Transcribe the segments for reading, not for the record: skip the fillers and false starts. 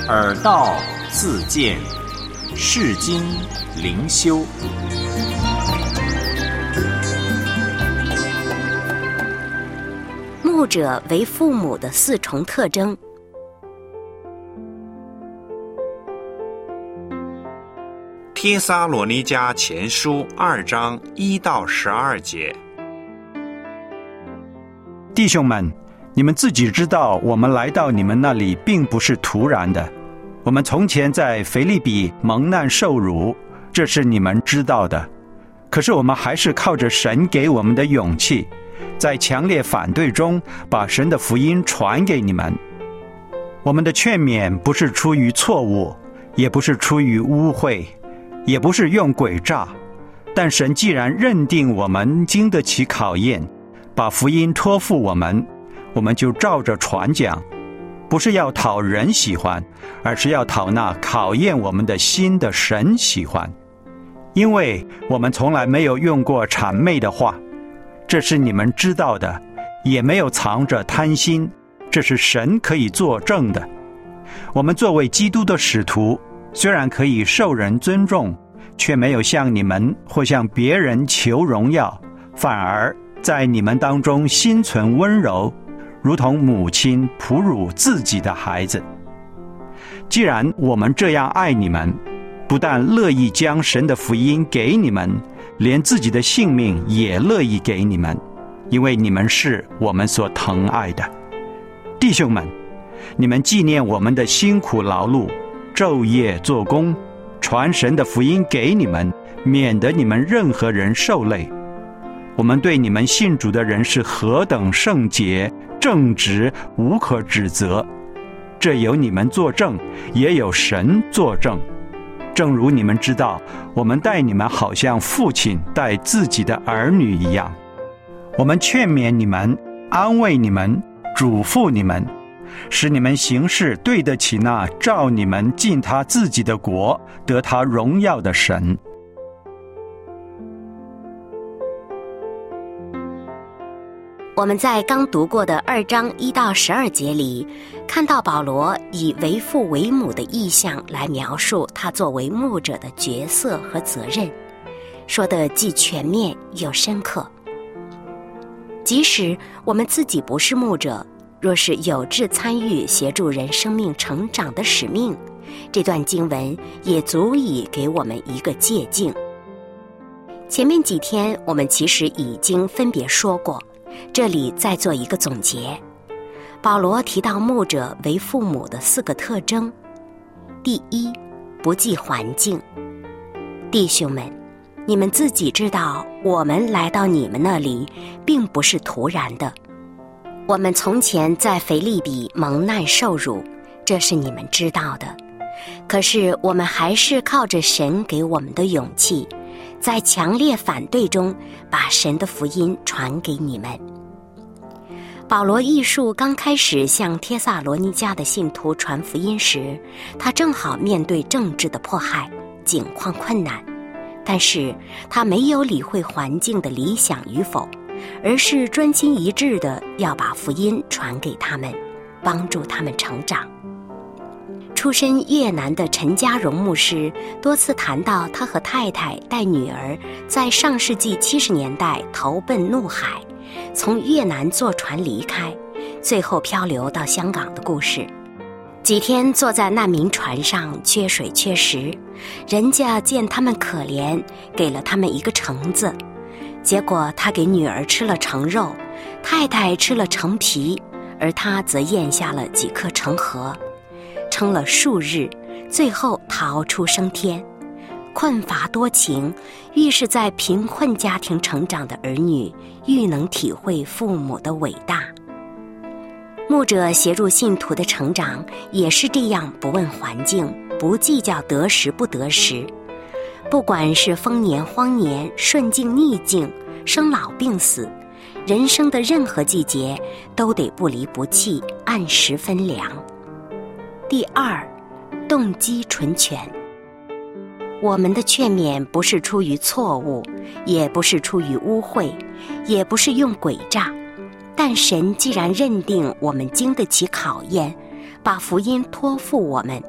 耳道自见，世经灵修。 牧者为父母的4重特征。 帖撒罗尼迦前书2章1到12节。 弟兄们，你们自己知道，我们来到你们那里并不是突然的。我们从前在腓立比蒙难受辱，这是你们知道的。可是我们还是靠着神给我们的勇气，在强烈反对中把神的福音传给你们。我们的劝勉不是出于错误，也不是出于污秽，也不是用诡诈，但神既然认定我们经得起考验，把福音托付我们，我们就照着传讲，不是要讨人喜欢，而是要讨那考验我们的心的神喜欢。因为我们从来没有用过谄媚的话，这是你们知道的，也没有藏着贪心，这是神可以作证的。我们作为基督的使徒，虽然可以受人尊重，却没有向你们或向别人求荣耀，反而在你们当中心存温柔，如同母亲哺乳自己的孩子。既然我们这样爱你们，不但乐意将神的福音给你们，连自己的性命也乐意给你们，因为你们是我们所疼爱的。弟兄们，你们纪念我们的辛苦劳碌，昼夜做工，传神的福音给你们，免得你们任何人受累。我们对你们信主的人是何等圣洁、正直，无可指责。这有你们作证，也有神作证。正如你们知道，我们待你们好像父亲待自己的儿女一样。我们劝勉你们，安慰你们，嘱咐你们，使你们行事对得起那召你们进他自己的国，得他荣耀的神。 我们在刚读过的2章1到12节里，看到保罗以为父为母的意象来描述他作为牧者的角色和责任，说得既全面又深刻。即使我们自己不是牧者，若是有志参与协助人生命成长的使命，这段经文也足以给我们一个借鉴。前面几天我们其实已经分别说过，这里再做一个总结。保罗提到牧者为父母的4个特征。第一，不计环境。弟兄们，你们自己知道，我们来到你们那里并不是突然的。我们从前在腓立比蒙难受辱，这是你们知道的。可是我们还是靠着神给我们的勇气，在强烈反对中把神的福音传给你们。保罗艺术刚开始向帖撒罗尼迦的信徒传福音时，他正好面对政治的迫害，境况困难，但是他没有理会环境的理想与否，而是专心一致地要把福音传给他们，帮助他们成长。出身越南的陈家荣牧师多次谈到他和太太带女儿在上世纪70年代投奔怒海，从越南坐船离开，最后漂流到香港的故事。几天坐在难民船上，缺水缺食，人家见他们可怜，给了他们一个橙子，结果他给女儿吃了橙肉，太太吃了橙皮，而他则咽下了几颗橙核，撑了数日，最后逃出升天。困乏多情，愈是在贫困家庭成长的儿女，愈能体会父母的伟大。牧者协助信徒的成长也是这样，不问环境，不计较得时不得时。不管是丰年荒年，顺境逆境，生老病死，人生的任何季节都得不离不弃，按时分粮。第二，动机纯全。我们的劝勉不是出于错误，也不是出于污秽，也不是用诡诈，但神既然认定我们经得起考验，把福音托付我们，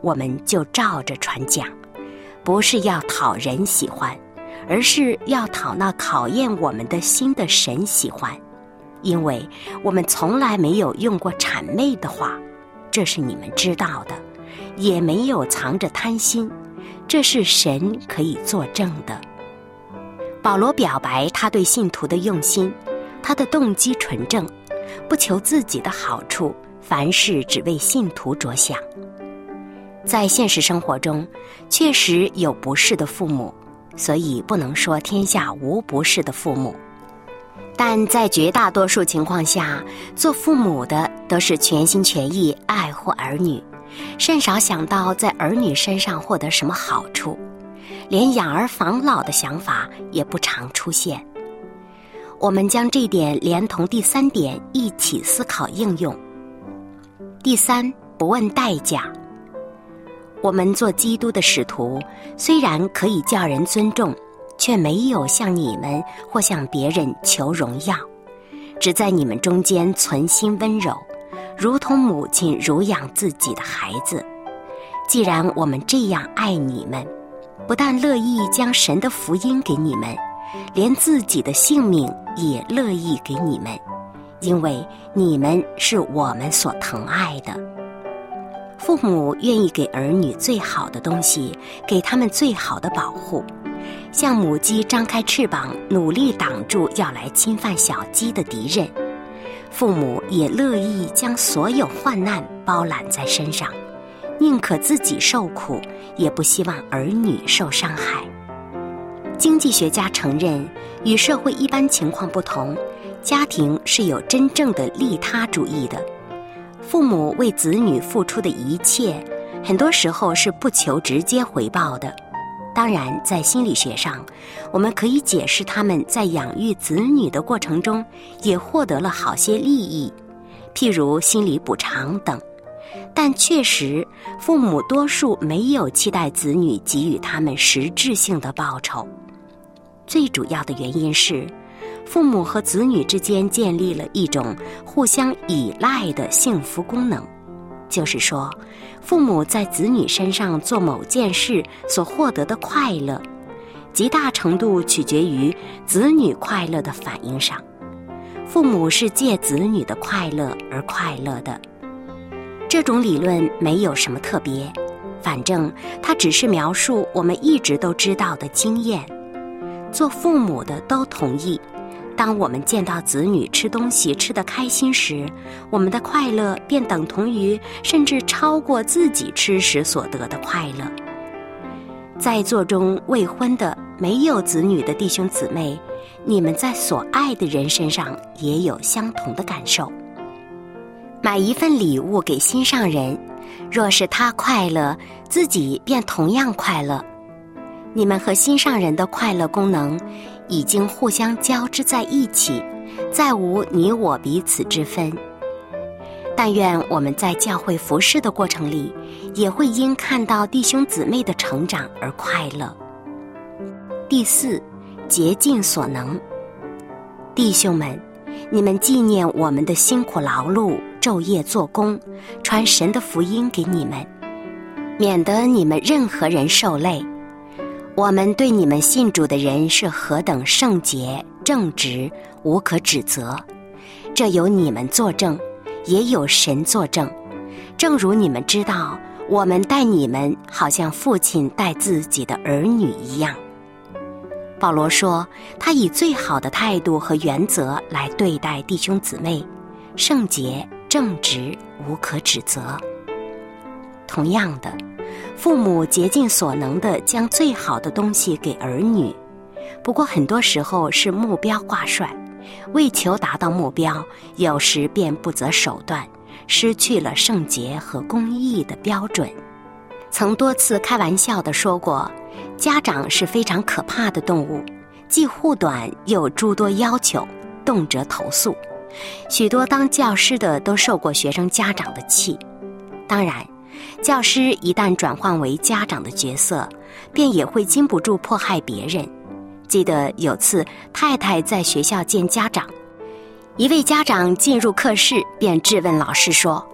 我们就照着传讲，不是要讨人喜欢，而是要讨那考验我们的心的神喜欢。因为我们从来没有用过谄媚的话，这是你们知道的，也没有藏着贪心，这是神可以作证的。保罗表白他对信徒的用心，他的动机纯正，不求自己的好处，凡事只为信徒着想。在现实生活中，确实有不是的父母，所以不能说天下无不是的父母。但在绝大多数情况下，做父母的都是全心全意爱护儿女，甚少想到在儿女身上获得什么好处，连养儿防老的想法也不常出现。我们将这点连同第3点一起思考应用。第3，不问代价。我们做基督的使徒，虽然可以叫人尊重，却没有向你们或向别人求荣耀，只在你们中间存心温柔，如同母亲乳养自己的孩子。既然我们这样爱你们，不但乐意将神的福音给你们，连自己的性命也乐意给你们，因为你们是我们所疼爱的。父母愿意给儿女最好的东西，给他们最好的保护，像母鸡张开翅膀，努力挡住要来侵犯小鸡的敌人。父母也乐意将所有患难包揽在身上，宁可自己受苦，也不希望儿女受伤害。经济学家承认，与社会一般情况不同，家庭是有真正的利他主义的。父母为子女付出的一切，很多时候是不求直接回报的。当然，在心理学上，我们可以解释他们在养育子女的过程中也获得了好些利益，譬如心理补偿等。但确实，父母多数没有期待子女给予他们实质性的报酬。最主要的原因是，父母和子女之间建立了一种互相依赖的幸福功能，就是说，父母在子女身上做某件事所获得的快乐，极大程度取决于子女快乐的反应上。父母是借子女的快乐而快乐的。这种理论没有什么特别，反正它只是描述我们一直都知道的经验。做父母的都同意，当我们见到子女吃东西吃得开心时，我们的快乐便等同于甚至超过自己吃时所得的快乐。在座中未婚的没有子女的弟兄姊妹，你们在所爱的人身上也有相同的感受。买一份礼物给心上人，若是他快乐，自己便同样快乐。你们和心上人的快乐功能已经互相交织在一起，再无你我彼此之分。但愿我们在教会服事的过程里，也会因看到弟兄姊妹的成长而快乐。第4，竭尽所能。弟兄们，你们纪念我们的辛苦劳碌，昼夜做工，传神的福音给你们，免得你们任何人受累。我们对你们信主的人是何等圣洁、正直，无可指责。这有你们作证，也有神作证。正如你们知道，我们待你们好像父亲待自己的儿女一样。保罗说，他以最好的态度和原则来对待弟兄姊妹，圣洁、正直，无可指责。同样的，父母竭尽所能地将最好的东西给儿女，不过很多时候是目标挂帅，为求达到目标，有时便不择手段，失去了圣洁和公义的标准。曾多次开玩笑地说过，家长是非常可怕的动物，既护短又诸多要求，动辄投诉。许多当教师的都受过学生家长的气。当然，教师一旦转换为家长的角色，便也会禁不住迫害别人。记得有次太太在学校见家长，一位家长进入课室便质问老师说，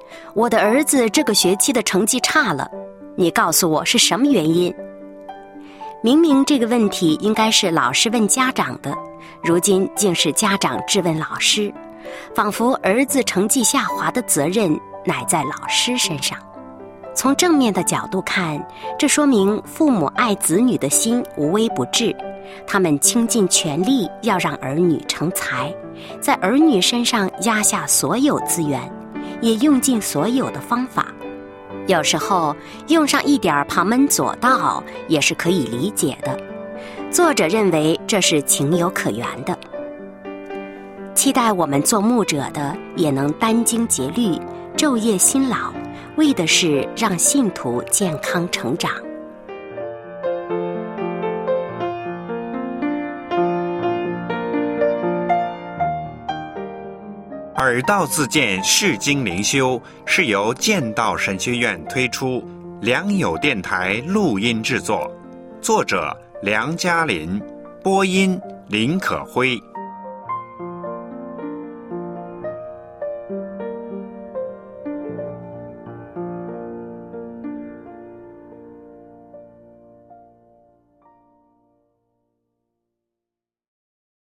我的儿子这个学期的成绩差了，你告诉我是什么原因？明明这个问题应该是老师问家长的，如今竟是家长质问老师，仿佛儿子成绩下滑的责任乃在老师身上。从正面的角度看，这说明父母爱子女的心无微不至，他们倾尽全力要让儿女成才，在儿女身上压下所有资源，也用尽所有的方法。有时候用上一点旁门左道也是可以理解的，作者认为这是情有可原的。期待我们做牧者的也能殚精竭虑，昼夜辛劳，为的是让信徒健康成长。 耳道自荐释经灵修是由剑道神学院推出，良友电台录音制作，作者梁嘉麟，播音林可辉。